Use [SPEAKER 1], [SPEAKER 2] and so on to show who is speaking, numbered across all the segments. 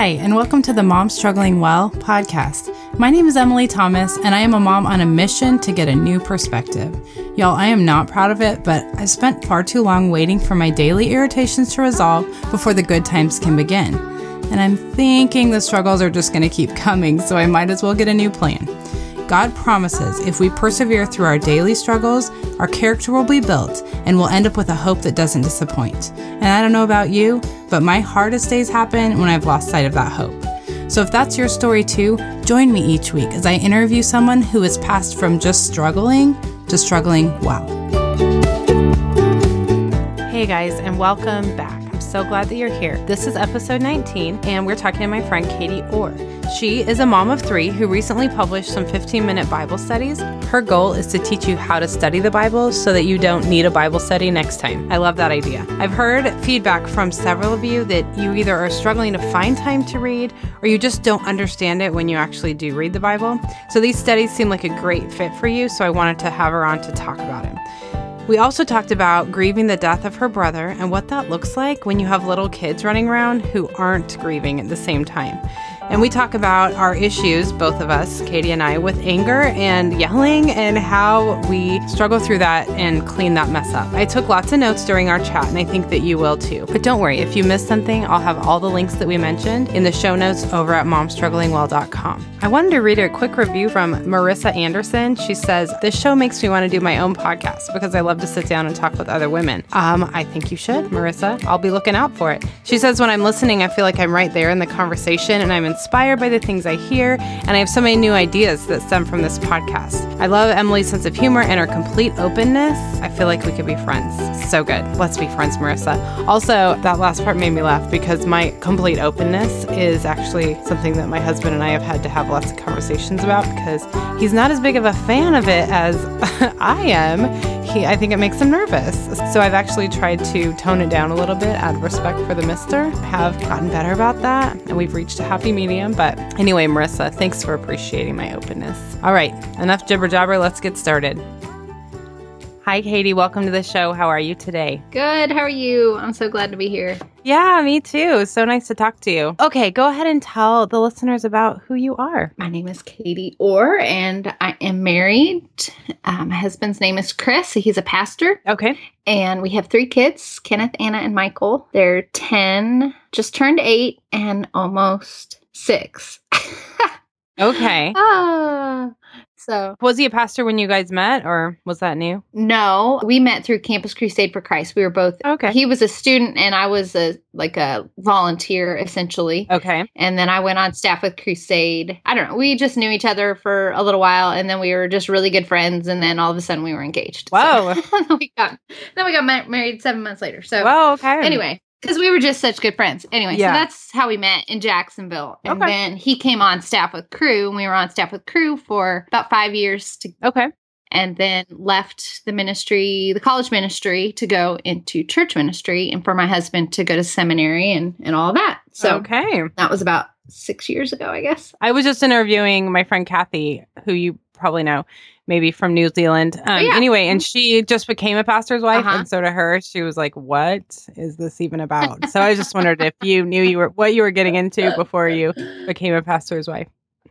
[SPEAKER 1] Hi, and welcome to the Mom Struggling Well podcast. My name is Emily Thomas, and I am a mom on a mission to get a new perspective. Y'all, I am not proud of it, but I've spent far too long waiting for my daily irritations to resolve before the good times can begin. And I'm thinking the struggles are just going to keep coming, so I might as well get a new plan. God promises if we persevere through our daily struggles, our character will be built and we'll end up with a hope that doesn't disappoint. And I don't know about you, but my hardest days happen when I've lost sight of that hope. So if that's your story too, join me each week as I interview someone who has passed from just struggling to struggling well. Hey guys, and welcome back. I'm so glad that you're here. This is episode 19, and we're talking to my friend Katie Orr. She is a mom of 3 who recently published some 15-minute Bible studies. Her goal is to teach you how to study the Bible so that you don't need a Bible study next time. I love that idea. I've heard feedback from several of you that you either are struggling to find time to read or you just don't understand it when you actually do read the Bible. So these studies seem like a great fit for you, so I wanted to have her on to talk about it. We also talked about grieving the death of her brother and what that looks like when you have little kids running around who aren't grieving at the same time. And we talk about our issues, both of us, Katie and I, with anger and yelling and how we struggle through that and clean that mess up. I took lots of notes during our chat, and I think that you will too. But don't worry, if you missed something, I'll have all the links that we mentioned in the show notes over at momstrugglingwell.com. I wanted to read a quick review from Marissa Anderson. She says, "This show makes me want to do my own podcast because I love to sit down and talk with other women." I think you should, Marissa. I'll be looking out for it. She says, "When I'm listening, I feel like I'm right there in the conversation and I'm inspired by the things I hear, and I have so many new ideas that stem from this podcast. I love Emily's sense of humor and her complete openness. I feel like we could be friends." So good. Let's be friends, Marissa. Also, that last part made me laugh because my complete openness is actually something that my husband and I have had to have lots of conversations about because he's not as big of a fan of it as I am. I think it makes him nervous. So I've actually tried to tone it down a little bit out of respect for the mister. Have gotten better about that, and we've reached a happy medium. But anyway, Marissa, thanks for appreciating my openness. All right, enough jibber jabber. Let's get started. Hi, Katie. Welcome to the show. How are you today?
[SPEAKER 2] Good. How are you? I'm so glad to be here.
[SPEAKER 1] Yeah, me too. So nice to talk to you. Okay, go ahead and tell the listeners about who you are.
[SPEAKER 2] My name is Katie Orr, and I am married. My husband's name is Chris. He's a pastor.
[SPEAKER 1] Okay.
[SPEAKER 2] And we have 3 kids, Kenneth, Anna, and Michael. They're 10, just turned 8, and almost 6.
[SPEAKER 1] Okay.
[SPEAKER 2] So
[SPEAKER 1] was he a pastor when you guys met, or was that new?
[SPEAKER 2] No, we met through Campus Crusade for Christ. We were both,
[SPEAKER 1] okay.
[SPEAKER 2] He was a student and I was a volunteer essentially.
[SPEAKER 1] Okay.
[SPEAKER 2] And then I went on staff with Crusade. I don't know. We just knew each other for a little while, and then we were just really good friends. And then all of a sudden we were engaged.
[SPEAKER 1] Whoa.
[SPEAKER 2] So, then we got married 7 months later. So
[SPEAKER 1] whoa, okay.
[SPEAKER 2] Anyway. Because we were just such good friends. Anyway,
[SPEAKER 1] yeah.
[SPEAKER 2] So that's how we met in Jacksonville. And then he came on staff with Crew, and we were on staff with Crew for about 5 years.
[SPEAKER 1] Okay.
[SPEAKER 2] And then left the ministry, the college ministry, to go into church ministry, and for my husband to go to seminary and all of that. So that was about 6 years ago, I guess.
[SPEAKER 1] I was just interviewing my friend Kathy, who you probably know, maybe from New Zealand. Anyway, and she just became a pastor's wife. And so to her, she was like, what is this even about? So I just wondered if you knew what you were getting into before you became a pastor's wife.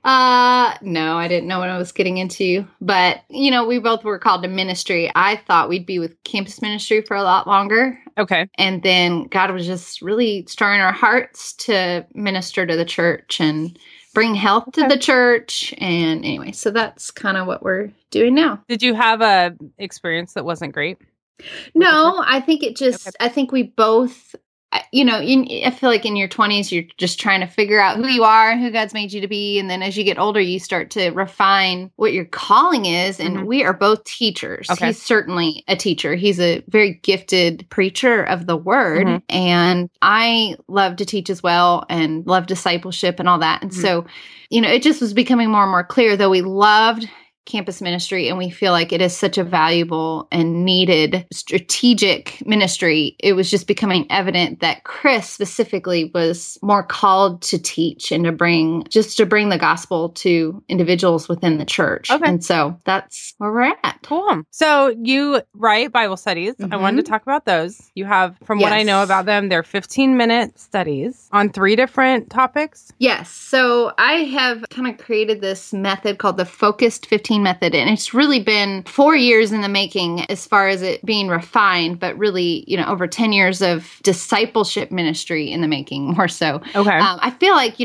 [SPEAKER 2] No, I didn't know what I was getting into, but we both were called to ministry. I thought we'd be with campus ministry for a lot longer.
[SPEAKER 1] Okay.
[SPEAKER 2] And then God was just really stirring our hearts to minister to the church and bring health to the church. And anyway, so that's kind of what we're doing now.
[SPEAKER 1] Did you have a experience that wasn't great?
[SPEAKER 2] No, I think it just, I think we both, I feel like in your 20s, you're just trying to figure out who you are and who God's made you to be. And then as you get older, you start to refine what your calling is. And we are both teachers. Okay. He's certainly a teacher. He's a very gifted preacher of the word. And I love to teach as well and love discipleship and all that. And so, it just was becoming more and more clear, though we loved campus ministry and we feel like it is such a valuable and needed strategic ministry, it was just becoming evident that Chris specifically was more called to teach and to bring the gospel to individuals within the church.
[SPEAKER 1] Okay.
[SPEAKER 2] And so that's where we're at.
[SPEAKER 1] Cool. So you write Bible studies. I wanted to talk about those. You have, from what I know about them, they're 15-minute studies on 3 different topics.
[SPEAKER 2] Yes. So I have kind of created this method called the Focused 15 Method. And it's really been 4 years in the making as far as it being refined, but really, over 10 years of discipleship ministry in the making, more so.
[SPEAKER 1] Okay.
[SPEAKER 2] I feel like,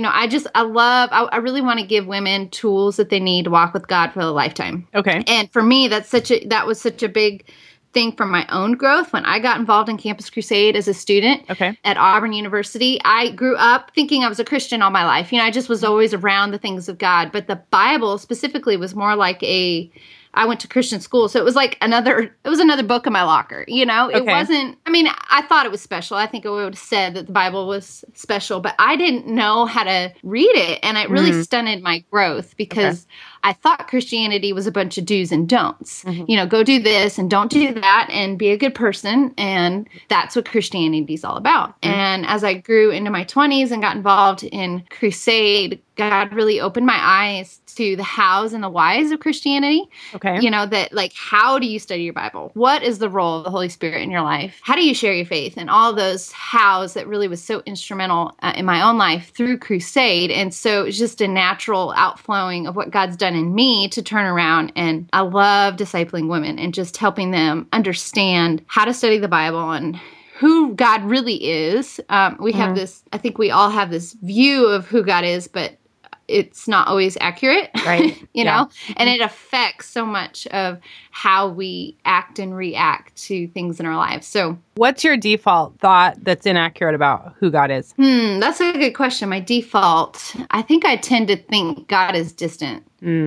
[SPEAKER 2] I really want to give women tools that they need to walk with God for a lifetime.
[SPEAKER 1] Okay.
[SPEAKER 2] And for me, that was such a big thing for my own growth. When I got involved in Campus Crusade as a student at Auburn University, I grew up thinking I was a Christian all my life. I just was always around the things of God, but the Bible specifically was more like I went to Christian school, so it was like another book in my locker. It wasn't, I thought it was special. I think I would have said that the Bible was special, but I didn't know how to read it. And it really stunted my growth because I thought Christianity was a bunch of do's and don'ts. Go do this and don't do that and be a good person. And that's what Christianity is all about. And as I grew into my 20s and got involved in Crusade, God really opened my eyes to the hows and the whys of Christianity. Okay. That like, how do you study your Bible? What is the role of the Holy Spirit in your life? How do you share your faith? And all those hows that really was so instrumental in my own life through Crusade. And so it's just a natural outflowing of what God's done in me to turn around. And I love discipling women and just helping them understand how to study the Bible and who God really is. We have this, I think we all have this view of who God is, but it's not always accurate,
[SPEAKER 1] right?
[SPEAKER 2] know, and it affects so much of how we act and react to things in our lives. So
[SPEAKER 1] what's your default thought that's inaccurate about who God is?
[SPEAKER 2] That's a good question. My default, I think I tend to think God is distant.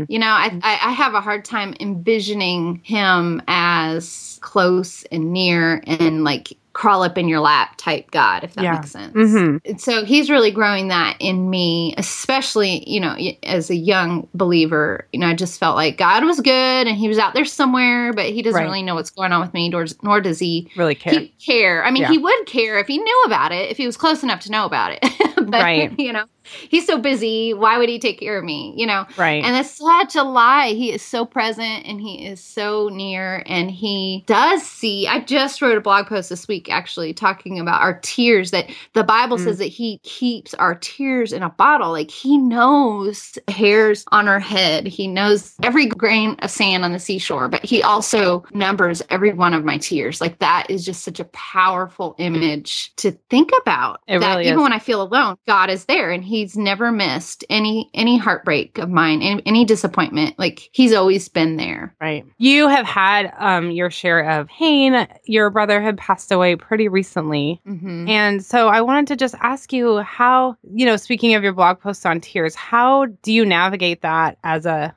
[SPEAKER 2] I have a hard time envisioning him as close and near and like crawl up in your lap type God, if that makes sense. And so he's really growing that in me, especially, as a young believer. I just felt like God was good and he was out there somewhere, but he doesn't really know what's going on with me, nor does he
[SPEAKER 1] really care.
[SPEAKER 2] He would care if he knew about it, if he was close enough to know about it. But, he's so busy. Why would he take care of me? Right. And that's such a lie. He is so present and he is so near and he does see. I just wrote a blog post this week actually talking about our tears, that the Bible says that he keeps our tears in a bottle. Like he knows hairs on our head. He knows every grain of sand on the seashore, but he also numbers every one of my tears. Like that is just such a powerful image to think about.
[SPEAKER 1] It
[SPEAKER 2] that
[SPEAKER 1] really
[SPEAKER 2] even
[SPEAKER 1] is.
[SPEAKER 2] When I feel alone, God is there and he's never missed any heartbreak of mine, any disappointment. Like he's always been there.
[SPEAKER 1] Right. You have had your share of pain. Your brother had passed away pretty recently. And so I wanted to just ask you how, speaking of your blog post on tears, how do you navigate that as a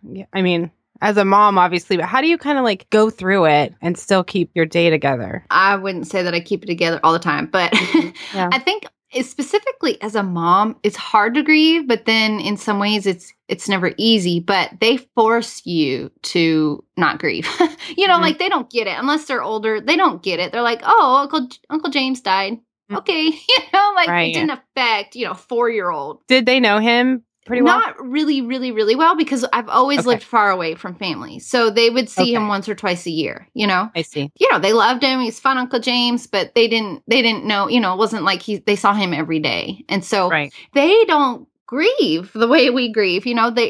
[SPEAKER 1] mom, obviously, but how do you kind of like go through it and still keep your day together?
[SPEAKER 2] I wouldn't say that I keep it together all the time, but I think specifically as a mom, it's hard to grieve, but then in some ways it's never easy, but they force you to not grieve. Like they don't get it unless they're older. They don't get it. They're like, oh, Uncle James died. Okay. It didn't affect, 4-year-old.
[SPEAKER 1] Did they know him pretty well?
[SPEAKER 2] Not really, really, really well, because I've always lived far away from family. So they would see him once or twice a year,
[SPEAKER 1] I see.
[SPEAKER 2] They loved him. He's fun, Uncle James, but they didn't know, it wasn't like they saw him every day. And so they don't grieve the way we grieve.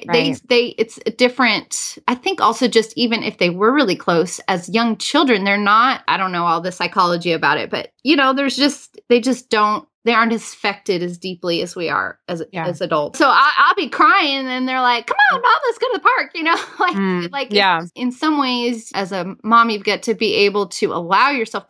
[SPEAKER 2] It's a different, I think also just even if they were really close as young children, they're not, I don't know all the psychology about it, but they aren't affected as deeply as we are as adults. So I'll be crying and they're like, come on, Mom, let's go to the park, In some ways, as a mom, you've got to be able to allow yourself to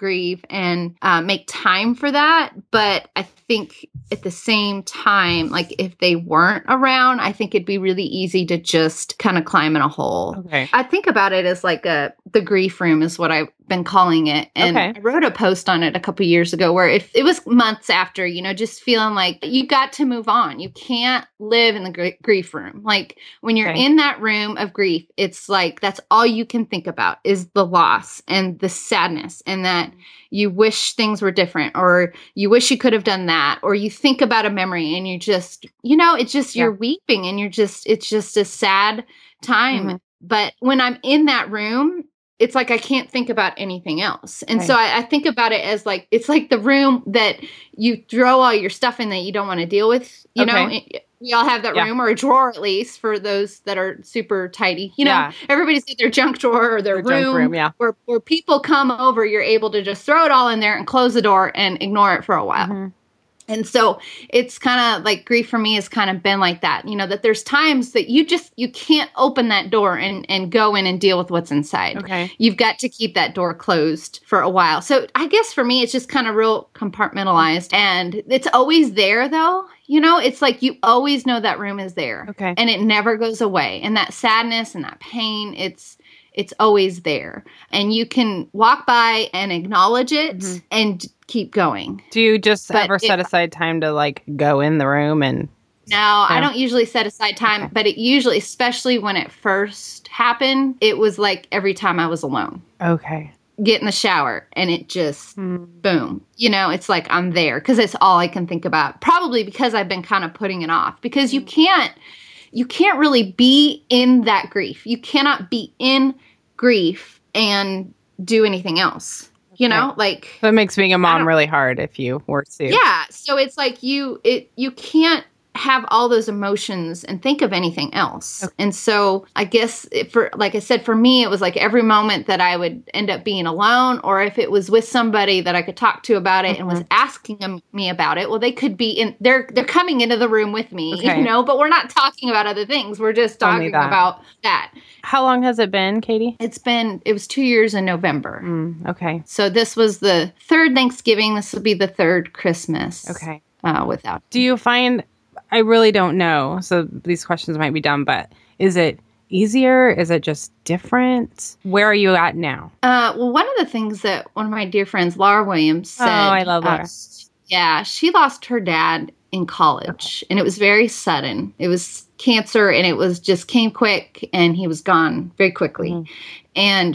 [SPEAKER 2] grieve and make time for that. But I think at the same time, like if they weren't around, I think it'd be really easy to just kind of climb in a hole.
[SPEAKER 1] Okay.
[SPEAKER 2] I think about it as like the grief room is what I've been calling it. And I wrote a post on it a couple years ago where it was months after, just feeling like you got to move on. You can't live in the grief room. Like when you're in that room of grief, it's like that's all you can think about is the loss and the sadness, and that you wish things were different, or you wish you could have done that, or you think about a memory and you just, it's just you're weeping and it's just a sad time. Mm-hmm. But when I'm in that room, it's like I can't think about anything else. And so I think about it as like, it's like the room that you throw all your stuff in that you don't want to deal with, you know? We all have that room, or a drawer at least, for those that are super tidy. Everybody's got their junk drawer or their room. Where people come over, you're able to just throw it all in there and close the door and ignore it for a while. Mm-hmm. And so it's kind of like grief for me has kind of been like that, that there's times that you can't open that door and go in and deal with what's inside. Okay. You've got to keep that door closed for a while. So I guess for me, it's just kind of real compartmentalized, and it's always there though. It's like you always know that room is there. Okay. And it never goes away. And that sadness and that pain, it's always there. And you can walk by and acknowledge it and keep going.
[SPEAKER 1] Do you just ever set aside time to like go in the room and...
[SPEAKER 2] No, I don't usually set aside time, but it usually, especially when it first happened, it was like every time I was alone.
[SPEAKER 1] Okay.
[SPEAKER 2] Get in the shower and it just, boom. It's like I'm there because it's all I can think about. Probably because I've been kind of putting it off, because you can't really be in that grief. You cannot be in grief and do anything else. Like
[SPEAKER 1] that makes being a mom really hard if you were to.
[SPEAKER 2] Yeah. So it's like you can't have all those emotions and think of anything else. Okay. And so I guess like I said, for me, it was like every moment that I would end up being alone, or if it was with somebody that I could talk to about it and was asking me about it, well, they could be they're coming into the room with me, but we're not talking about other things. We're just talking about that.
[SPEAKER 1] How long has it been, Katie?
[SPEAKER 2] It was 2 years in November.
[SPEAKER 1] Okay.
[SPEAKER 2] So this was the third Thanksgiving. This will be the third Christmas.
[SPEAKER 1] Okay.
[SPEAKER 2] Without.
[SPEAKER 1] Do you find... I really don't know, so these questions might be dumb, but is it easier? Is it just different? Where are you at now?
[SPEAKER 2] Well, one of the things that one of my dear friends, Laura Williams, said... Oh,
[SPEAKER 1] I love Laura.
[SPEAKER 2] She lost her dad in college, and it was very sudden. It was cancer, and it was just came quick, and he was gone very quickly. Mm-hmm. And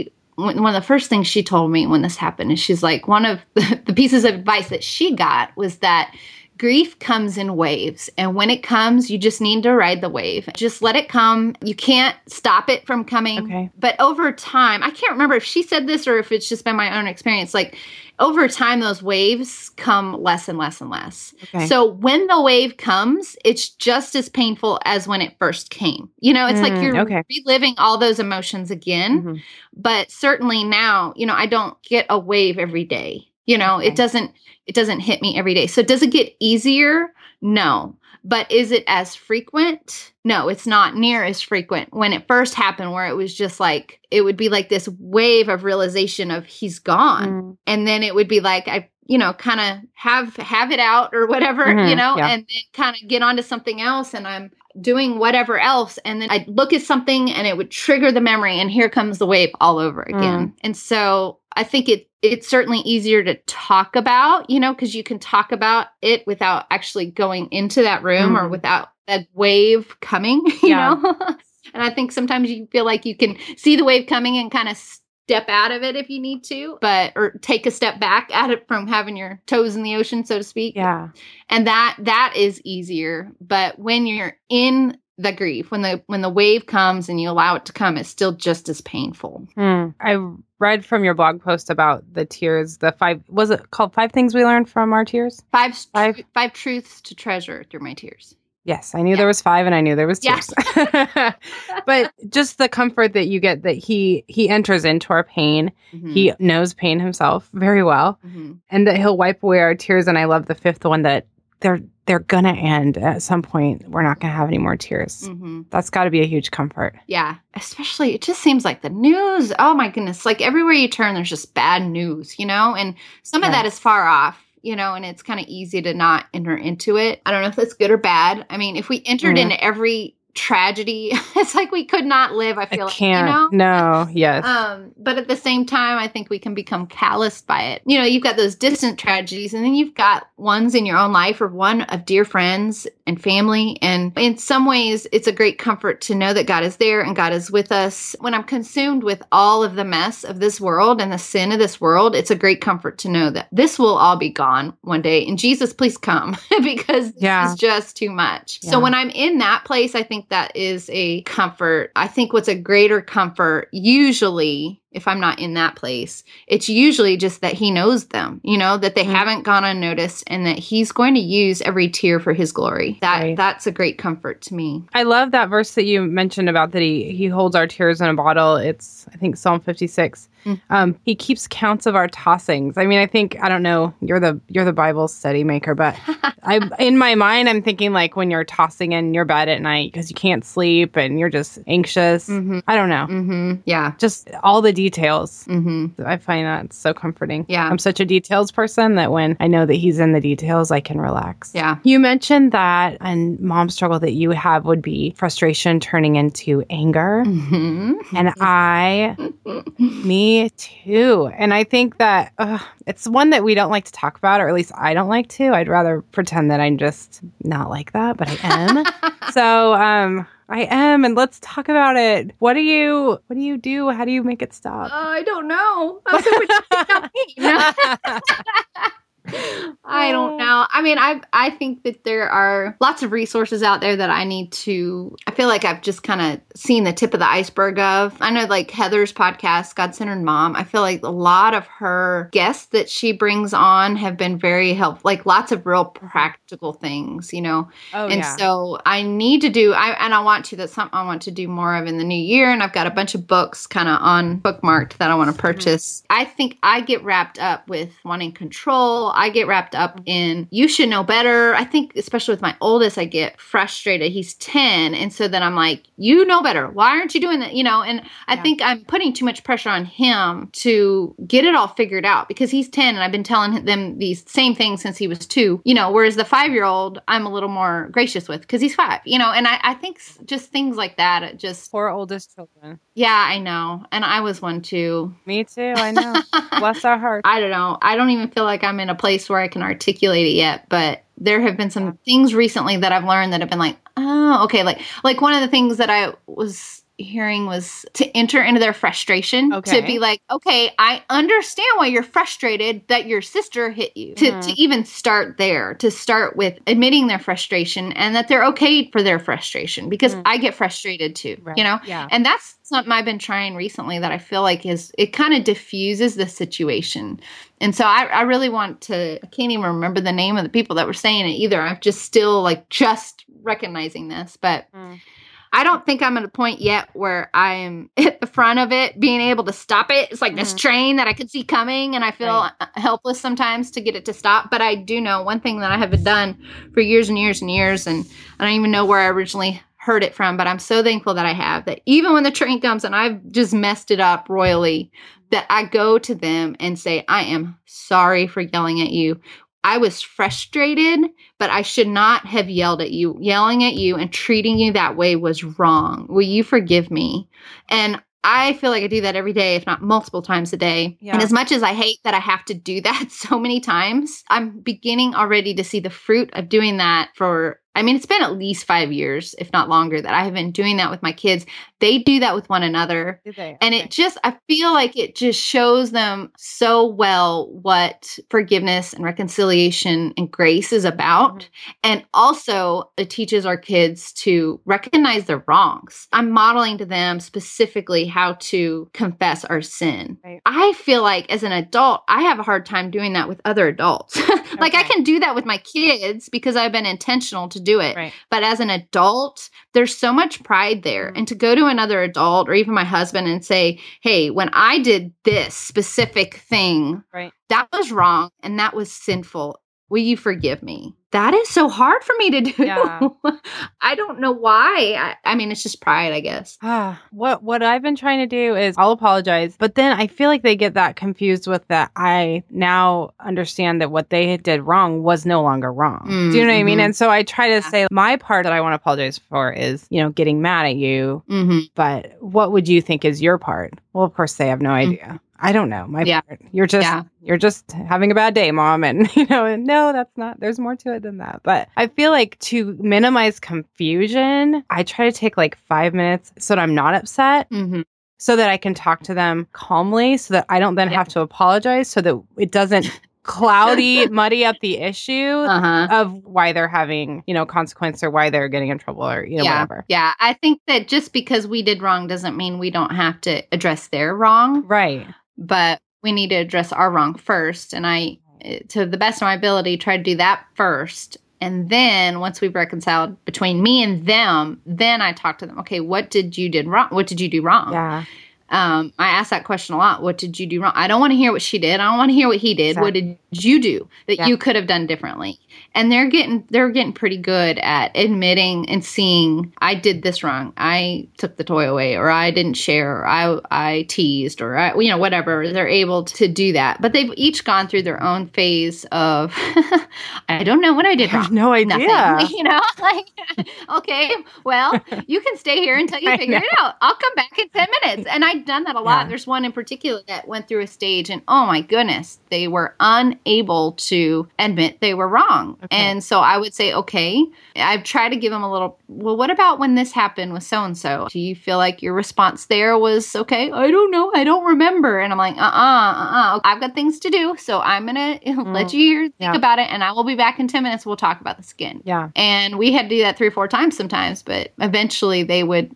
[SPEAKER 2] one of the first things she told me when this happened is she's like, one of the pieces of advice that she got was that grief comes in waves. And when it comes, you just need to ride the wave. Just let it come. You can't stop it from coming. Okay. But over time, I can't remember if she said this or if it's just been my own experience. Like over time, those waves come less and less and less. Okay. So when the wave comes, it's just as painful as when it first came. It's like you're reliving all those emotions again. Mm-hmm. But certainly now, I don't get a wave every day. It doesn't hit me every day. So does it get easier? No. But is it as frequent? No, it's not near as frequent. When it first happened, where it was just like, it would be like this wave of realization of he's gone. Mm. And then it would be like, I kind of have it out or whatever, and then kind of get onto something else. And I'm doing whatever else. And then I'd look at something and it would trigger the memory, and here comes the wave all over again. And so I think it's certainly easier to talk about, because you can talk about it without actually going into that room or without that wave coming, you know? And I think sometimes you feel like you can see the wave coming and kind of step out of it if you need to, or take a step back at it from having your toes in the ocean, so to speak. Yeah. And that is easier. But when you're in the grief, when the wave comes and you allow it to come, it's still just as painful.
[SPEAKER 1] I read from your blog post about the tears, was it called 5 Things We Learned from Our Tears?
[SPEAKER 2] Five Truths to Treasure Through My Tears.
[SPEAKER 1] Yes, I knew there was 5 and I knew there was tears. Yeah. But just the comfort that you get that he enters into our pain. Mm-hmm. He knows pain himself very well. Mm-hmm. And that he'll wipe away our tears. And I love the 5th one that they're gonna end at some point. We're not gonna have any more tears.
[SPEAKER 2] Mm-hmm.
[SPEAKER 1] That's got to be a huge comfort.
[SPEAKER 2] Yeah, especially it just seems like the news. Oh my goodness, like everywhere you turn, there's just bad news, and some of that is far off. And it's kind of easy to not enter into it. I don't know if that's good or bad. I mean, if we entered into every tragedy, it's like we could not live. I feel like,
[SPEAKER 1] No, yes.
[SPEAKER 2] But at the same time, I think we can become calloused by it. You've got those distant tragedies, and then you've got ones in your own life or one of dear friends and family. And in some ways, it's a great comfort to know that God is there and God is with us. When I'm consumed with all of the mess of this world and the sin of this world, it's a great comfort to know that this will all be gone one day. And Jesus, please come, because this is just too much. Yeah. So when I'm in that place, I think that is a comfort. I think what's a greater comfort, usually, if I'm not in that place, it's usually just that he knows them, that they haven't gone unnoticed and that he's going to use every tear for his glory. That's a great comfort to me.
[SPEAKER 1] I love that verse that you mentioned about that he holds our tears in a bottle. It's, I think, Psalm 56. He keeps counts of our tossings. I mean, I don't know, you're the Bible study maker, but in my mind, I'm thinking like when you're tossing in your bed at night because you can't sleep and you're just anxious. Mm-hmm. I don't know.
[SPEAKER 2] Mm-hmm. Yeah.
[SPEAKER 1] Just all the details.
[SPEAKER 2] Mm-hmm.
[SPEAKER 1] I find that so comforting.
[SPEAKER 2] Yeah.
[SPEAKER 1] I'm such a details person that when I know that he's in the details, I can relax.
[SPEAKER 2] Yeah.
[SPEAKER 1] You mentioned that a mom struggle that you have would be frustration turning into anger.
[SPEAKER 2] Mm-hmm.
[SPEAKER 1] And me too. And I think that it's one that we don't like to talk about, or at least I don't like to. I'd rather pretend that I'm just not like that, but I am. So, I am, and let's talk about it. What do you do? How do you make it stop?
[SPEAKER 2] I don't know. I don't know. I mean, I think that there are lots of resources out there that I feel like I've just kind of seen the tip of the iceberg of. I know like Heather's podcast, God-Centered Mom, I feel like a lot of her guests that she brings on have been very helpful, like lots of real practical things, So I need to do, that's something I want to do more of in the new year. And I've got a bunch of books kind of on bookmarked that I want to purchase. Mm-hmm. I think I get wrapped up with wanting control. I get wrapped up in, you should know better. I think, especially with my oldest, I get frustrated. He's 10. And so then I'm like, you know better. Why aren't you doing that? And I think I'm putting too much pressure on him to get it all figured out because he's 10 and I've been telling them these same things since he was 2, whereas the 5-year-old I'm a little more gracious with because he's 5, and I think just things like that. It just.
[SPEAKER 1] Poor oldest children.
[SPEAKER 2] Yeah, I know. And I was one too.
[SPEAKER 1] Me too. I know. Bless our hearts.
[SPEAKER 2] I don't know. I don't even feel like I'm in a place where I can articulate it yet, but there have been some things recently that I've learned that have been like, oh, okay. Like one of the things that I was hearing was to enter into their frustration, to be like, okay, I understand why you're frustrated that your sister hit you, to even start there, to start with admitting their frustration and that they're okay for their frustration because I get frustrated too,
[SPEAKER 1] Yeah.
[SPEAKER 2] And that's something I've been trying recently that I feel like it kind of diffuses the situation. And so I really want to, I can't even remember the name of the people that were saying it either. I'm just still just recognizing this, but I don't think I'm at a point yet where I am at the front of it, being able to stop it. It's like this train that I could see coming, and I feel helpless sometimes to get it to stop. But I do know one thing that I have done for years and years and years, and I don't even know where I originally heard it from, but I'm so thankful that I have, that even when the train comes and I've just messed it up royally, that I go to them and say, I am sorry for yelling at you. I was frustrated, but I should not have yelled at you. Yelling at you and treating you that way was wrong. Will you forgive me? And I feel like I do that every day, if not multiple times a day. Yeah. And as much as I hate that I have to do that so many times, I'm beginning already to see the fruit of doing that it's been at least 5 years, if not longer, that I have been doing that with my kids. They do that with one another. And I feel like it just shows them so well what forgiveness and reconciliation and grace is about. And also it teaches our kids to recognize their wrongs. I'm modeling to them specifically how to confess our sin. Right. I feel like as an adult, I have a hard time doing that with other adults. I can do that with my kids because I've been intentional to do it. Right. But as an adult, there's so much pride there. And to go to another adult or even my husband and say, hey, when I did this specific thing, that was wrong and that was sinful. will you forgive me? That is so hard for me to do.
[SPEAKER 1] Yeah.
[SPEAKER 2] I don't know why. I mean, it's just pride, I guess.
[SPEAKER 1] What I've been trying to do is I'll apologize, but then I feel like they get that confused with that I now understand that what they did wrong was no longer wrong. Do you know what I mean? And so I try to say my part that I want to apologize for is, getting mad at you. But what would you think is your part? Well, of course, they have no idea. I don't know. My part. You're just having a bad day, Mom. And, no, that's not, there's more to it than that. But I feel like to minimize confusion, I try to take like 5 minutes so that I'm not upset. So that I can talk to them calmly, so that I don't then have to apologize, so that it doesn't muddy up the issue of why they're having, consequence, or why they're getting in trouble, or, whatever.
[SPEAKER 2] Yeah. I think that just because we did wrong doesn't mean we don't have to address their wrong.
[SPEAKER 1] Right.
[SPEAKER 2] But we need to address our wrong first. And I, to the best of my ability, try to do that first. And then once we've reconciled between me and them, then I talk to them. Okay, what did you do wrong? What did you do wrong?
[SPEAKER 1] Yeah.
[SPEAKER 2] I ask that question a lot. What did you do wrong? I don't want to hear what she did. I don't want to hear what he did. Exactly. What did you do that you could have done differently? And they're getting pretty good at admitting and seeing, I did this wrong. I took the toy away, or I didn't share, or I teased, or whatever. They're able to do that. But they've each gone through their own phase of, I don't know what I did wrong.
[SPEAKER 1] I have no idea.
[SPEAKER 2] Nothing. Okay, well, you can stay here until you figure it out. I'll come back in 10 minutes. And I've done that a lot. There's one in particular that went through a stage, and oh my goodness, they were unable to admit they were wrong. Okay. And so I would say, okay, I've tried to give them a little, well, what about when this happened with so-and-so? Do you feel like your response there was okay? I don't know. I don't remember. And I'm like, I've got things to do. So I'm going to let you think about it, and I will be back in 10 minutes. We'll talk about this again.
[SPEAKER 1] Yeah.
[SPEAKER 2] And we had to do that 3 or 4 times sometimes, but eventually they would,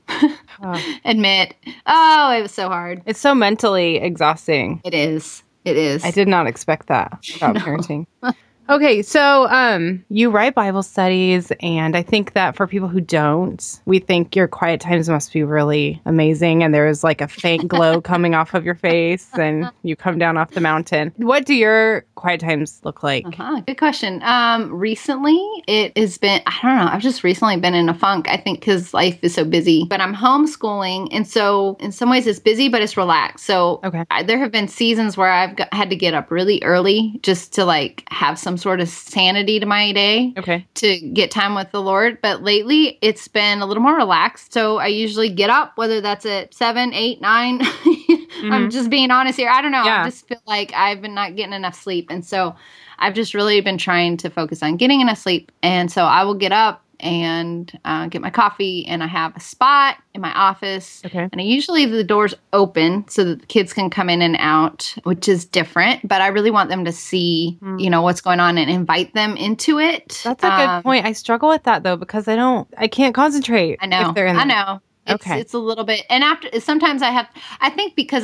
[SPEAKER 2] admit, it was so hard.
[SPEAKER 1] It's so mentally exhausting.
[SPEAKER 2] It is. I
[SPEAKER 1] did not expect that about parenting. Okay, so you write Bible studies, and I think that for people who don't, we think your quiet times must be really amazing, and there is like a faint glow coming off of your face, and you come down off the mountain. What do your quiet times look like?
[SPEAKER 2] Good question. Recently, it has been, I don't know, I've just recently been in a funk, I think, because life is so busy. But I'm homeschooling, and so in some ways it's busy, but it's relaxed. So there have been seasons where I've had to get up really early just to like have some sort of sanity to my day to get time with the Lord. But lately it's been a little more relaxed. So I usually get up, whether that's at 7, 8, 9. I'm just being honest here. I don't know. I just feel like I've been not getting enough sleep. And so I've just really been trying to focus on getting enough sleep. And so I will get up and get my coffee, and I have a spot in my office. And I usually leave the doors open so that the kids can come in and out, which is different, but I really want them to see, what's going on and invite them into it.
[SPEAKER 1] That's a good point. I struggle with that though, because I can't concentrate.
[SPEAKER 2] I know.
[SPEAKER 1] If they're in there.
[SPEAKER 2] I know. It's a little bit, and sometimes I think because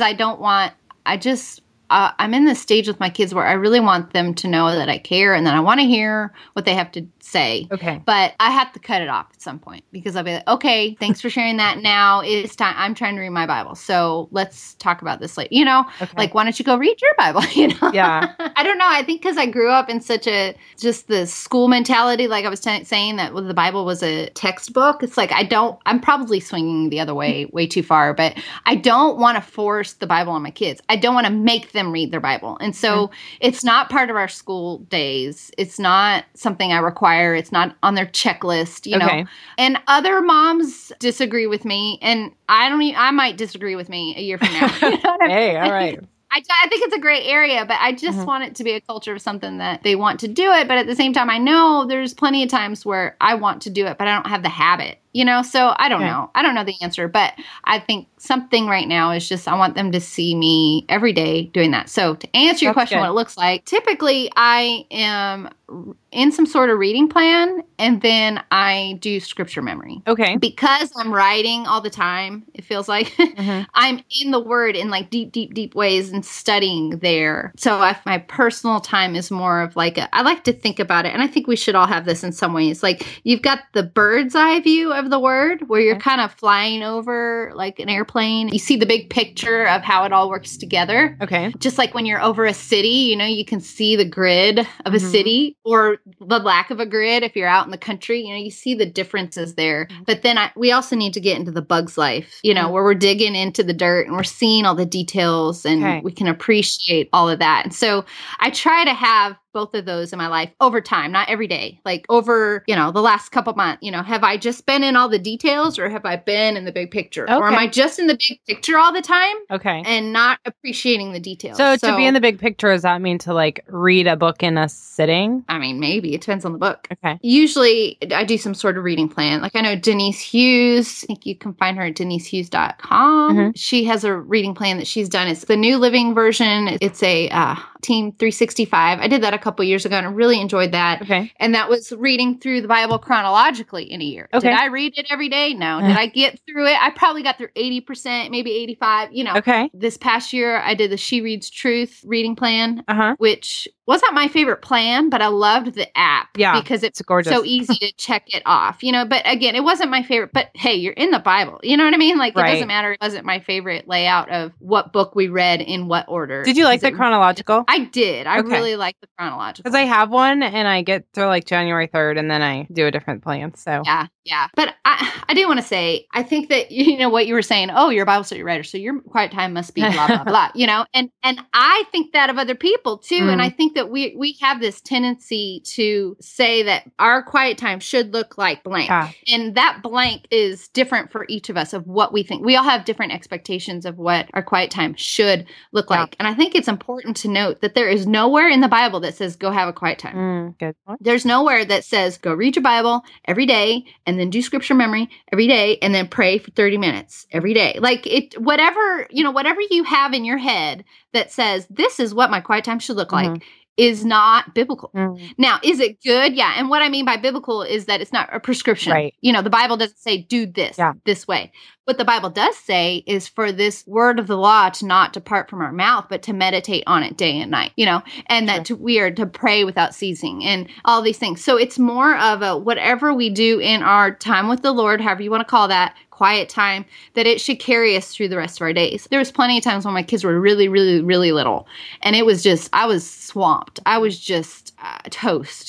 [SPEAKER 2] I'm in this stage with my kids where I really want them to know that I care, and that I want to hear what they have to say. But I have to cut it off at some point, because I'll be like, okay, thanks for sharing that. Now it's time. I'm trying to read my Bible. So let's talk about this later. Like, why don't you go read your Bible?
[SPEAKER 1] Yeah.
[SPEAKER 2] I don't know. I think because I grew up in just the school mentality, like I was saying that the Bible was a textbook. It's like, I'm probably swinging the other way too far, but I don't want to force the Bible on my kids. I don't want to make them read their Bible. And so it's not part of our school days. It's not something I require. It's not on their checklist, know. And other moms disagree with me, and I might disagree with me a year from now.
[SPEAKER 1] Hey, all right.
[SPEAKER 2] I think it's a great area, but I just want it to be a culture of something that they want to do it. But at the same time, I know there's plenty of times where I want to do it, but I don't have the habit, So I don't know. I don't know the answer, but I think something right now is just, I want them to see me every day doing that. So to answer your question, what it looks like, typically I am in some sort of reading plan, and then I do scripture memory. Because I'm writing all the time, it feels like I'm in the Word in like deep, deep, deep ways and studying there. So my personal time is more of like I like to think about it, and I think we should all have this in some ways. Like, you've got the bird's eye view of of the word, where you're kind of flying over like an airplane. You see the big picture of how it all works together.
[SPEAKER 1] Okay.
[SPEAKER 2] Just like when you're over a city, you can see the grid of a city, or the lack of a grid if you're out in the country. You see the differences there. But then we also need to get into the Bug's life, where we're digging into the dirt and we're seeing all the details, and we can appreciate all of that. And so I try to have both of those in my life over time, not every day, like over, the last couple months. Have I just been in all the details, or have I been in the big picture?
[SPEAKER 1] Okay.
[SPEAKER 2] Or am I just in the big picture all the time?
[SPEAKER 1] Okay.
[SPEAKER 2] And not appreciating the details.
[SPEAKER 1] So to be in the big picture, does that mean to like read a book in a sitting?
[SPEAKER 2] I mean, maybe. It depends on the book.
[SPEAKER 1] Okay.
[SPEAKER 2] Usually I do some sort of reading plan. Like I know Denise Hughes, I think you can find her at denisehughes.com. Mm-hmm. She has a reading plan that she's done. It's the New Living Version. It's a Team 365. I did that a couple years ago and I really enjoyed that.
[SPEAKER 1] Okay.
[SPEAKER 2] And that was reading through the Bible chronologically in a year. Okay. Did I read it every day? No. Did I get through it? I probably got through 80%, maybe 85,
[SPEAKER 1] Okay.
[SPEAKER 2] This past year I did the She Reads Truth reading plan, which wasn't my favorite plan, but I loved the app because it's gorgeous. So easy to check it off, but again, it wasn't my favorite, but hey, you're in the Bible. You know what I mean? Like it doesn't matter. It wasn't my favorite layout of what book we read in what order.
[SPEAKER 1] Did you like the chronological?
[SPEAKER 2] I did. I really like the chronological.
[SPEAKER 1] Because I have one and I get through like January 3rd and then I do a different plan. So
[SPEAKER 2] yeah. But I do want to say, I think that, what you were saying, oh, you're a Bible study writer, so your quiet time must be blah, blah, blah, and I think that of other people too. And I think that we have this tendency to say that our quiet time should look like blank. And that blank is different for each of us of what we think. We all have different expectations of what our quiet time should look like. And I think it's important to note that there is nowhere in the Bible that says, go have a quiet time.
[SPEAKER 1] Good point.
[SPEAKER 2] There's nowhere that says, go read your Bible every day and then do scripture memory every day and then pray for 30 minutes every day. Like whatever you have in your head that says, this is what my quiet time should look like, is not biblical. Now, is it good? Yeah. And what I mean by biblical is that it's not a prescription. Right. The Bible doesn't say do this this way. What the Bible does say is for this word of the law to not depart from our mouth, but to meditate on it day and night, and that we are to pray without ceasing and all these things. So it's more of a whatever we do in our time with the Lord, however you want to call that, quiet time, that it should carry us through the rest of our days. There was plenty of times when my kids were really, really, really little. And it was just, I was swamped. I was just toast,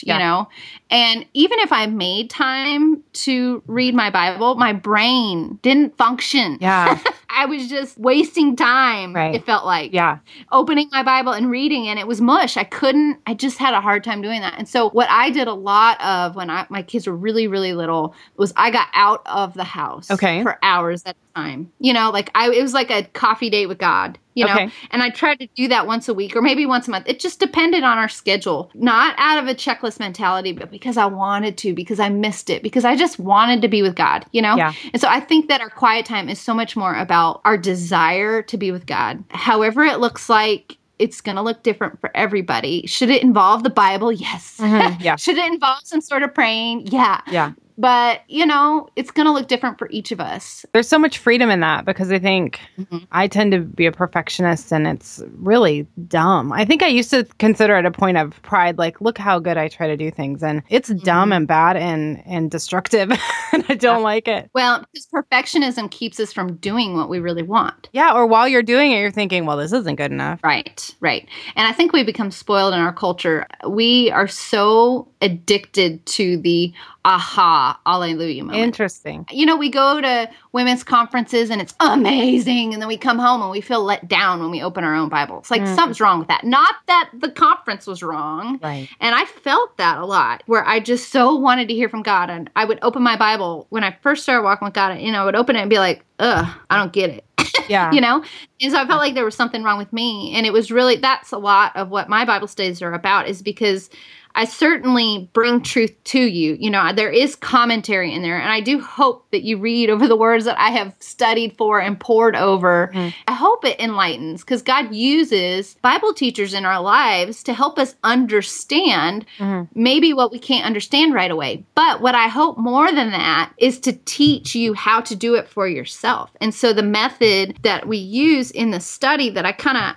[SPEAKER 2] And even if I made time to read my Bible, my brain didn't function.
[SPEAKER 1] Yeah.
[SPEAKER 2] I was just wasting time, it felt like.
[SPEAKER 1] Yeah.
[SPEAKER 2] Opening my Bible and reading, and it was mush. I just had a hard time doing that. And so what I did a lot of when my kids were really, really little was I got out of the house for hours at a time. It was like a coffee date with God. And I tried to do that once a week or maybe once a month. It just depended on our schedule, not out of a checklist mentality, but because I wanted to, because I missed it, because I just wanted to be with God, Yeah. And so I think that our quiet time is so much more about our desire to be with God. However it looks like, it's going to look different for everybody. Should it involve the Bible? Yes. Yeah. Should it involve some sort of praying? Yeah. Yeah. But, it's going to look different for each of us.
[SPEAKER 1] There's so much freedom in that because I think I tend to be a perfectionist and it's really dumb. I think I used to consider it a point of pride, like, look how good I try to do things. And it's dumb and bad and destructive. And I don't like it.
[SPEAKER 2] Well, because perfectionism keeps us from doing what we really want.
[SPEAKER 1] Yeah. Or while you're doing it, you're thinking, well, this isn't good enough.
[SPEAKER 2] Right. Right. And I think we become spoiled in our culture. We are so addicted to the aha, hallelujah moment.
[SPEAKER 1] Interesting.
[SPEAKER 2] We go to women's conferences and it's amazing. And then we come home and we feel let down when we open our own Bible. It's like something's wrong with that. Not that the conference was wrong.
[SPEAKER 1] Right.
[SPEAKER 2] And I felt that a lot where I just so wanted to hear from God. And I would open my Bible when I first started walking with God, I would open it and be like, I don't get it.
[SPEAKER 1] Yeah.
[SPEAKER 2] And so I felt like there was something wrong with me. And it was really, that's a lot of what my Bible studies are about, is because I certainly bring truth to you. There is commentary in there. And I do hope that you read over the words that I have studied for and poured over. I hope it enlightens, because God uses Bible teachers in our lives to help us understand maybe what we can't understand right away. But what I hope more than that is to teach you how to do it for yourself. And so the method that we use in the study that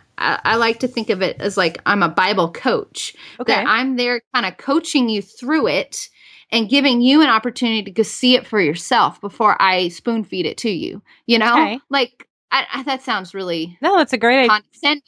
[SPEAKER 2] I like to think of it as like I'm a Bible coach, that I'm there kind of coaching you through it. and giving you an opportunity to go see it for yourself before I spoon feed it to you. You know,
[SPEAKER 1] Okay.
[SPEAKER 2] like that sounds really
[SPEAKER 1] No, that's a great idea.
[SPEAKER 2] condescending.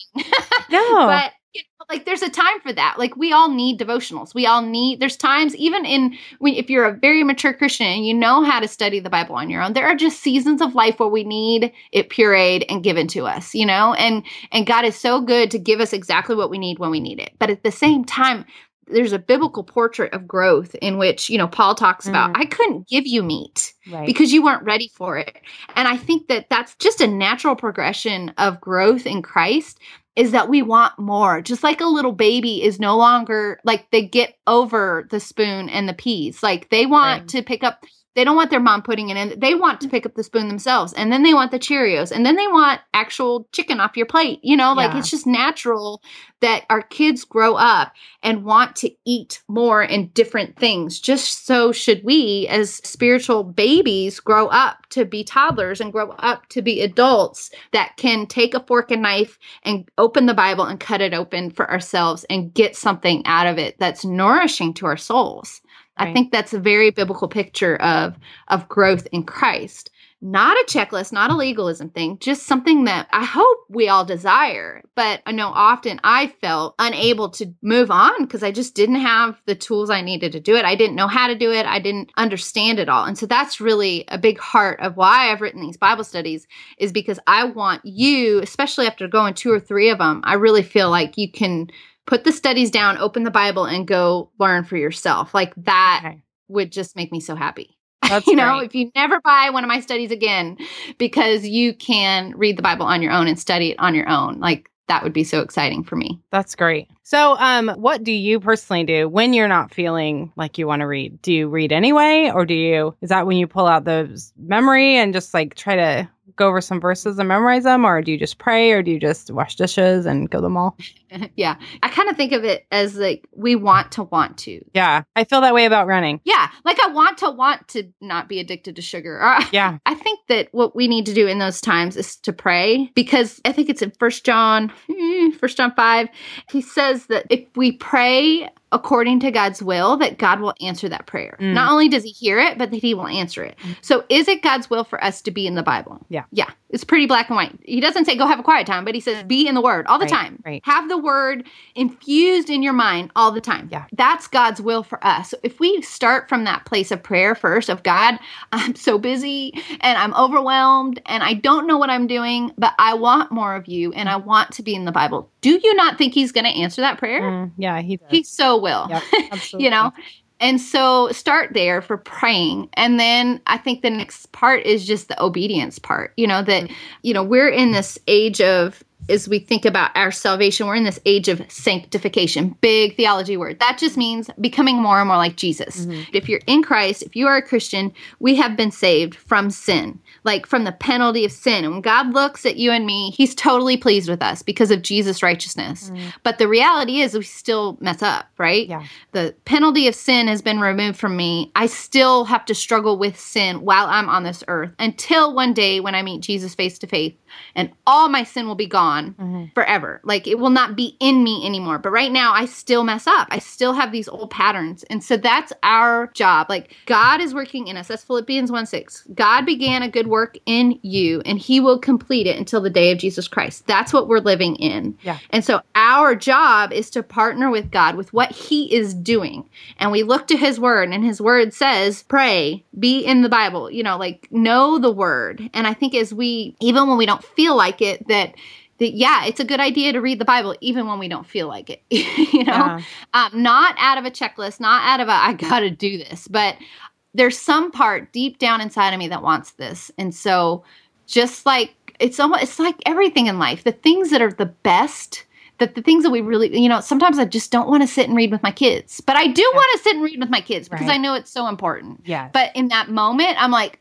[SPEAKER 1] No.
[SPEAKER 2] But like there's a time for that. Like we all need devotionals. There's times even if you're a very mature Christian and you know how to study the Bible on your own, there are just seasons of life where we need it pureed and given to us, you know, and God is so good to give us exactly what we need when we need it. But at the same time, there's a biblical portrait of growth in which, you know, Paul talks about, I couldn't give you meat because you weren't ready for it. And I think that that's just a natural progression of growth in Christ, is that we want more. Just like a little baby is no longer like they get over the spoon and the peas. Like they want to pick up, they don't want their mom putting it in. They want to pick up the spoon themselves. And then they want the Cheerios. And then they want actual chicken off your plate. You know, like it's just natural that our kids grow up and want to eat more and different things. Just so should we, as spiritual babies, grow up to be toddlers and grow up to be adults that can take a fork and knife and open the Bible and cut it open for ourselves and get something out of it that's nourishing to our souls. I think that's a very biblical picture of growth in Christ. Not a checklist, not a legalism thing, just something that I hope we all desire. But I know often I felt unable to move on because I just didn't have the tools I needed to do it. I didn't know how to do it. I didn't understand it all. And so that's really a big heart of why I've written these Bible studies, is because I want you, especially after going 2 or 3 of them, I really feel like you can put the studies down, open the Bible, and go learn for yourself. Like that would just make me so happy.
[SPEAKER 1] That's
[SPEAKER 2] you know, if you never buy one of my studies again because you can read the Bible on your own and study it on your own, like that would be so exciting for me.
[SPEAKER 1] That's great. So what do you personally do when you're not feeling like you want to read? Do you read anyway? Or is that when you pull out the memory and just like try to go over some verses and memorize them? Or do you just pray? Or do you just wash dishes and go them all?
[SPEAKER 2] Yeah. I kind of think of it as like we want to.
[SPEAKER 1] Yeah. I feel that way about running.
[SPEAKER 2] Yeah. Like I want to not be addicted to sugar.
[SPEAKER 1] Yeah.
[SPEAKER 2] I think that what we need to do in those times is to pray, because I think it's in 1 John 5. He says that if we pray according to God's will, that God will answer that prayer. Not only does he hear it, but that he will answer it. So is it God's will for us to be in the Bible?
[SPEAKER 1] Yeah.
[SPEAKER 2] Yeah. It's pretty black and white. He doesn't say go have a quiet time, but he says be in the word all the time.
[SPEAKER 1] Right.
[SPEAKER 2] Have the word infused in your mind all the time.
[SPEAKER 1] Yeah.
[SPEAKER 2] That's God's will for us. So if we start from that place of prayer first, of God, I'm so busy and I'm overwhelmed and I don't know what I'm doing, but I want more of you and I want to be in the Bible. Do you not think he's going to answer that prayer?
[SPEAKER 1] Yeah, he does.
[SPEAKER 2] He so will.
[SPEAKER 1] Yep, absolutely.
[SPEAKER 2] You know? And so start there for praying. And then I think the next part is just the obedience part, you know, that, you know, we're in this age of, as we think about our salvation, we're in this age of sanctification, big theology word. That just means becoming more and more like Jesus. If you're in Christ, if you are a Christian, we have been saved from sin, like from the penalty of sin. And when God looks at you and me, he's totally pleased with us because of Jesus' righteousness. But the reality is we still mess up, right?
[SPEAKER 1] Yeah.
[SPEAKER 2] The penalty of sin has been removed from me. I still have to struggle with sin while I'm on this earth until one day when I meet Jesus face to face and all my sin will be gone forever. Like it will not be in me anymore. But right now I still mess up. I still have these old patterns. And so that's our job. Like God is working in us. That's Philippians 1:6. God began a good work in you and he will complete it until the day of Jesus Christ. That's what we're living in.
[SPEAKER 1] Yeah.
[SPEAKER 2] And so our job is to partner with God with what he is doing. And we look to his word, and his word says, pray, be in the Bible, you know, like know the word. And I think as we, even when we don't feel like it, that yeah, it's a good idea to read the Bible even when we don't feel like it, you know, not out of a checklist, not out of I got to do this, but there's some part deep down inside of me that wants this. And so just like, it's like everything in life, the things that are the best, that the things that we really, you know, sometimes I just don't want to sit and read with my kids, but I do want to sit and read with my kids because I know it's so important.
[SPEAKER 1] Yeah.
[SPEAKER 2] But in that moment, I'm like,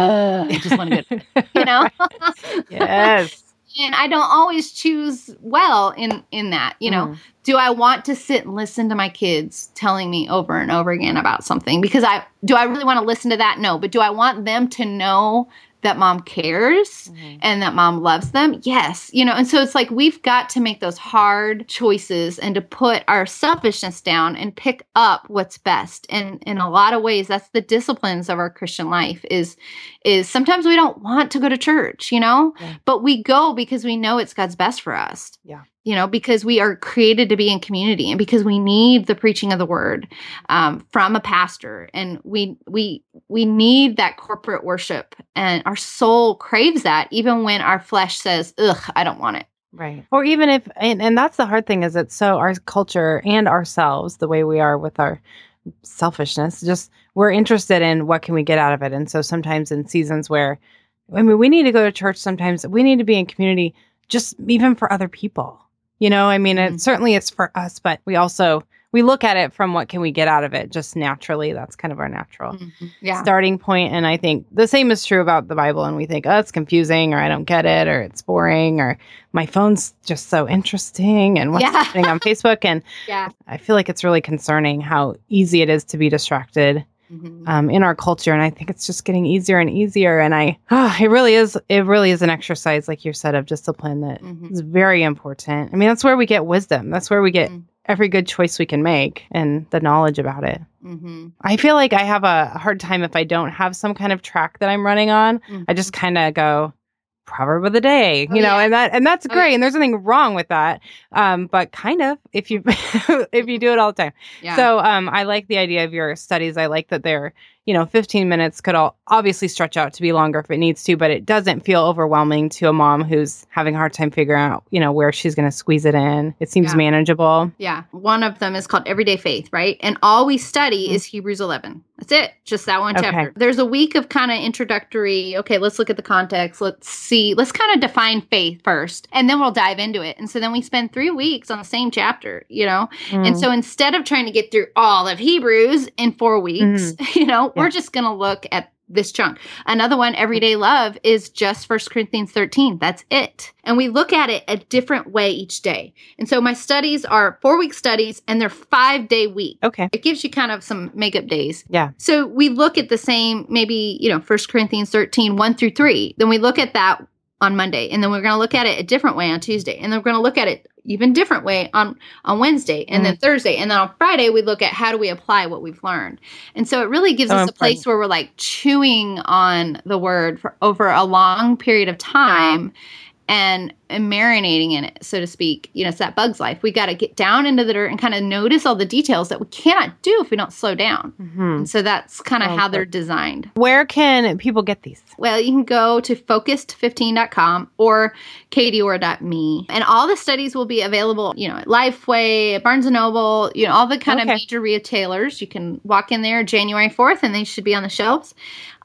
[SPEAKER 2] I just want to get, you know?
[SPEAKER 1] Yes.
[SPEAKER 2] And I don't always choose well in that, you know. Do I want to sit and listen to my kids telling me over and over again about something? Because do I really want to listen to that? No. But do I want them to know that mom cares and that mom loves them? Yes. And so it's like we've got to make those hard choices and to put our selfishness down and pick up what's best. And in a lot of ways, that's the disciplines of our Christian life is sometimes we don't want to go to church, but we go because we know it's God's best for us.
[SPEAKER 1] Yeah.
[SPEAKER 2] Because we are created to be in community and because we need the preaching of the word from a pastor. And we need that corporate worship, and our soul craves that even when our flesh says, ugh, I don't want it.
[SPEAKER 1] Right. Or even if, and that's the hard thing is that so our culture and ourselves, the way we are with our selfishness, just we're interested in what can we get out of it. And so sometimes in seasons where, we need to go to church, sometimes we need to be in community just even for other people. It certainly it's for us, but we look at it from what can we get out of it just naturally. That's kind of our natural starting point. And I think the same is true about the Bible. And we think, oh, it's confusing, or I don't get it, or it's boring, or my phone's just so interesting and what's happening on Facebook. And I feel like it's really concerning how easy it is to be distracted in our culture. And I think it's just getting easier and easier. And it really is an exercise, like you said, of discipline that is very important. That's where we get wisdom. That's where we get every good choice we can make and the knowledge about it. I feel like I have a hard time if I don't have some kind of track that I'm running on. I just kind of go, proverb of the day, and that's great. And there's nothing wrong with that. But kind of if you if you do it all the time. Yeah. So I like the idea of your studies. I like that they're 15 minutes could obviously stretch out to be longer if it needs to, but it doesn't feel overwhelming to a mom who's having a hard time figuring out, where she's going to squeeze it in. It seems manageable.
[SPEAKER 2] Yeah. One of them is called Everyday Faith, right? And all we study is Hebrews 11. That's it. Just that one chapter. There's a week of kind of introductory. Okay, let's look at the context. Let's kind of define faith first, and then we'll dive into it. And so then we spend 3 weeks on the same chapter, And so instead of trying to get through all of Hebrews in 4 weeks, we're just going to look at this chunk. Another one, Everyday Love, is just 1 Corinthians 13. That's it. And we look at it a different way each day. And so my studies are 4-week studies, and they're 5-day week.
[SPEAKER 1] Okay.
[SPEAKER 2] It gives you kind of some makeup days.
[SPEAKER 1] Yeah.
[SPEAKER 2] So we look at the same, maybe, 1 Corinthians 13, 1 through 3. Then we look at that on Monday. And then we're going to look at it a different way on Tuesday. And then we're going to look at it even different way on Wednesday and then Thursday. And then on Friday, we look at how do we apply what we've learned. And so it really gives us a place where we're like chewing on the word for over a long period of time and marinating in it, so to speak. It's that bug's life. We got to get down into the dirt and kind of notice all the details that we cannot do if we don't slow down. And so that's kind of how they're designed.
[SPEAKER 1] Where can people get these?
[SPEAKER 2] Well, you can go to focused15.com or katieorr.me. And all the studies will be available, at Lifeway, at Barnes & Noble, all the kind of major retailers. You can walk in there January 4th and they should be on the shelves.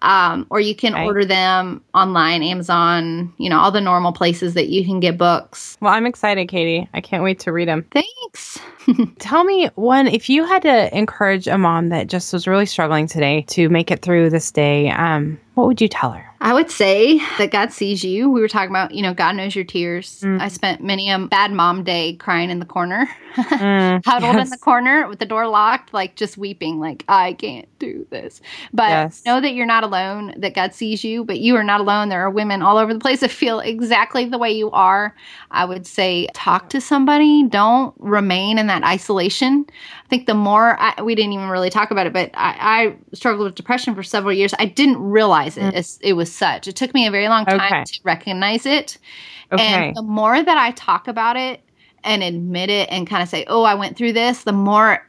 [SPEAKER 2] Or you can order them online, Amazon, all the normal places that you can get books.
[SPEAKER 1] Well, I'm excited, Katie. I can't wait to read them.
[SPEAKER 2] Thanks.
[SPEAKER 1] Tell me, if you had to encourage a mom that just was really struggling today to make it through this day, what would you tell her?
[SPEAKER 2] I would say that God sees you. We were talking about, God knows your tears. I spent many a bad mom day crying in the corner, huddled in the corner with the door locked, like just weeping, like, I can't do this. But know that you're not alone, that God sees you, but you are not alone. There are women all over the place that feel exactly the way you are. I would say talk to somebody. Don't remain in that isolation. I think the more, we didn't even really talk about it, but I struggled with depression for several years. I didn't realize it was such. It took me a very long time to recognize it. And the more that I talk about it and admit it and kind of say, oh, I went through this, the more,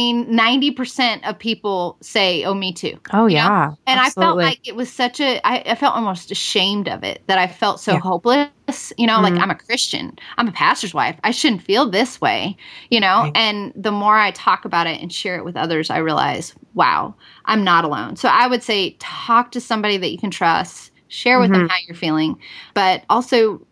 [SPEAKER 2] 90% of people say, oh, me too.
[SPEAKER 1] Oh, yeah.
[SPEAKER 2] And absolutely. I felt like it was I felt almost ashamed of it, that I felt so hopeless, like I'm a Christian, I'm a pastor's wife, I shouldn't feel this way, and the more I talk about it and share it with others, I realize, wow, I'm not alone. So I would say talk to somebody that you can trust, share with them how you're feeling, but also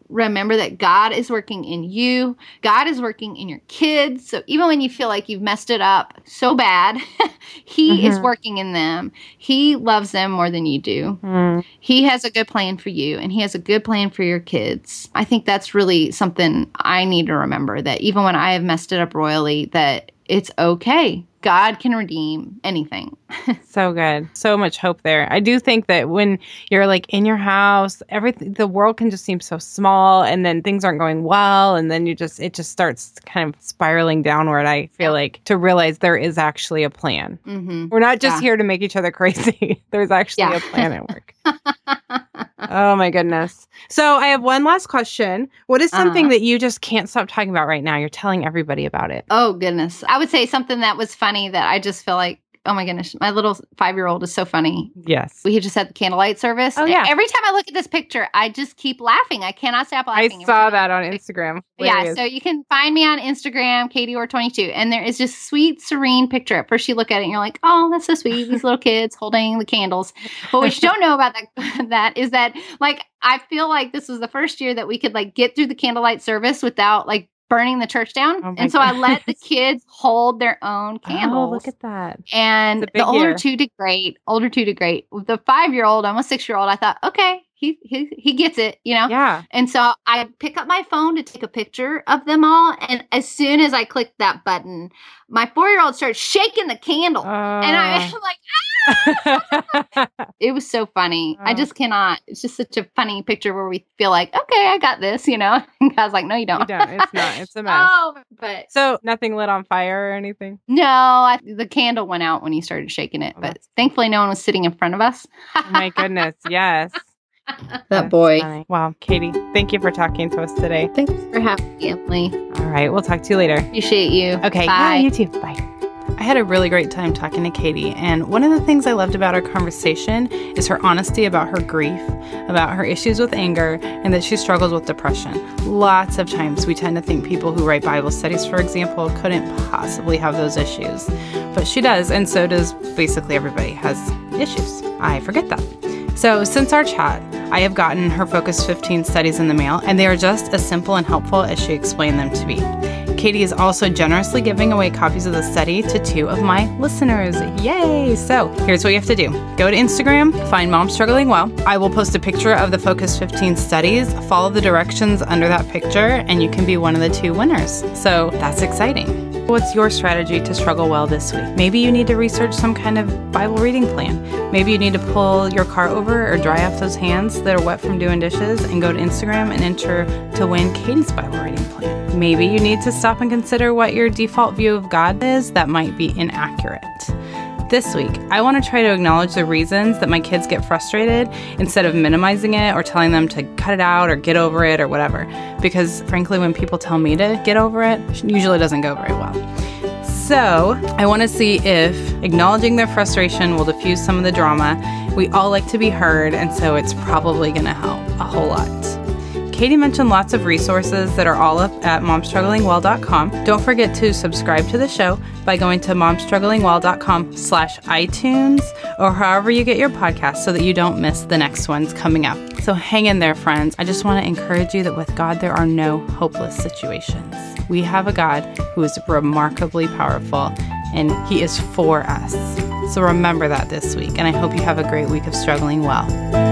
[SPEAKER 2] remember that God is working in you. God is working in your kids. So even when you feel like you've messed it up so bad, he is working in them. He loves them more than you do. He has a good plan for you, and he has a good plan for your kids. I think that's really something I need to remember, that even when I have messed it up royally, that it's okay. God can redeem anything.
[SPEAKER 1] So good. So much hope there. I do think that when you're like in your house, everything, the world can just seem so small, and then things aren't going well, and then it just starts kind of spiraling downward. I feel like, to realize there is actually a plan. We're not just here to make each other crazy. There's actually a plan at work. Oh my goodness. So I have one last question. What is something that you just can't stop talking about right now? You're telling everybody about it.
[SPEAKER 2] Oh goodness. I would say something that was funny that I just feel like, oh my goodness, my little 5-year-old is so funny.
[SPEAKER 1] Yes.
[SPEAKER 2] We just had the candlelight service.
[SPEAKER 1] Oh, yeah.
[SPEAKER 2] Every time I look at this picture, I just keep laughing. I cannot stop laughing.
[SPEAKER 1] I saw that on Instagram.
[SPEAKER 2] Yeah, so you can find me on Instagram, KatieOrr22, and there is just sweet, serene picture. At first you look at it and you're like, oh, that's so sweet, these little kids holding the candles. But what you don't know about that is that, like, I feel like this was the first year that we could, like, get through the candlelight service without, like, burning the church down. And so I let the kids hold their own candles.
[SPEAKER 1] Oh, look at that.
[SPEAKER 2] And the older two did great. With the 5-year-old, almost 6-year-old, I thought, okay, he gets it, you know?
[SPEAKER 1] Yeah.
[SPEAKER 2] And so I pick up my phone to take a picture of them all. And as soon as I clicked that button, my 4-year-old starts shaking the candle. And I'm like, it was so funny. I just cannot. It's just such a funny picture where we feel like, okay, I got this, you know? And God's like, no, you don't.
[SPEAKER 1] You don't. It's not. It's a mess.
[SPEAKER 2] But
[SPEAKER 1] so nothing lit on fire or anything?
[SPEAKER 2] No, the candle went out when he started shaking it. But thankfully, no one was sitting in front of us.
[SPEAKER 1] Oh my goodness. Yes.
[SPEAKER 2] That boy.
[SPEAKER 1] Funny. Wow. Katie, thank you for talking to us today.
[SPEAKER 2] Thanks for having me, Emily.
[SPEAKER 1] All right. We'll talk to you later.
[SPEAKER 2] Appreciate you.
[SPEAKER 1] Okay.
[SPEAKER 2] Bye.
[SPEAKER 1] Yeah, you too. Bye. I had a really great time talking to Katie, and one of the things I loved about our conversation is her honesty about her grief, about her issues with anger, and that she struggles with depression. Lots of times we tend to think people who write Bible studies, for example, couldn't possibly have those issues, but she does, and so does basically everybody has issues. I forget that. So since our chat, I have gotten her Focus 15 studies in the mail, and they are just as simple and helpful as she explained them to be. Katie is also generously giving away copies of the study to 2 of my listeners. Yay! So here's what you have to do. Go to Instagram, find Mom Struggling Well. I will post a picture of the Focus 15 studies. Follow the directions under that picture, and you can be one of the 2 winners. So that's exciting. What's your strategy to struggle well this week? Maybe you need to research some kind of Bible reading plan. Maybe you need to pull your car over or dry off those hands that are wet from doing dishes and go to Instagram and enter to win Katie's Bible reading plan. Maybe you need to stop and consider what your default view of God is that might be inaccurate. This week, I want to try to acknowledge the reasons that my kids get frustrated instead of minimizing it or telling them to cut it out or get over it or whatever. Because frankly, when people tell me to get over it, it usually doesn't go very well. So I want to see if acknowledging their frustration will diffuse some of the drama. We all like to be heard, and so it's probably going to help a whole lot. Katie mentioned lots of resources that are all up at momstrugglingwell.com. Don't forget to subscribe to the show by going to momstrugglingwell.com/iTunes or however you get your podcasts so that you don't miss the next ones coming up. So hang in there, friends. I just want to encourage you that with God, there are no hopeless situations. We have a God who is remarkably powerful, and he is for us. So remember that this week, and I hope you have a great week of struggling well.